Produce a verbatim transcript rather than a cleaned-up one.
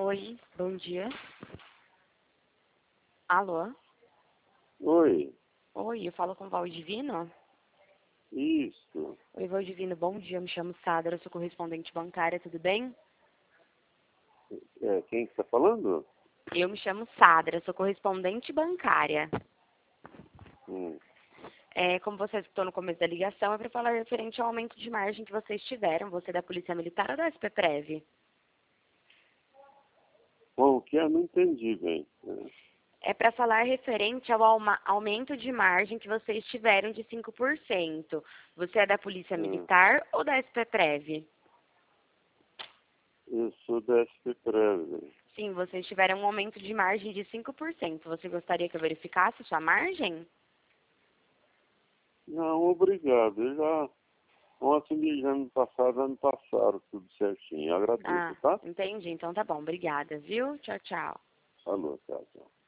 Oi, bom dia. Alô? Oi, Oi, eu falo com o Valdivino? isso. Oi, Valdivino, bom dia. Eu me chamo Sadra, sou correspondente bancária, tudo bem? É, quem que está falando? Eu me chamo Sadra, sou correspondente bancária. Hum. É, como você escutou no começo da ligação, é para falar referente ao aumento de margem que vocês tiveram, você é da Polícia Militar ou da S P Prev? Bom, o que é? Não entendi bem. É para falar referente ao auma- aumento de margem que vocês tiveram de cinco por cento. Você é da Polícia É, Militar ou da S P Prev? eu sou da S P Prev. Sim, vocês tiveram um aumento de margem de cinco por cento. Você gostaria que eu verificasse sua margem? Não, obrigado. Eu já, ontem de ano passado, ano passaram tudo certinho. Eu agradeço, Ah, tá? entendi. Então tá bom. Obrigada, viu? Tchau, tchau. Alô, tchau, tchau.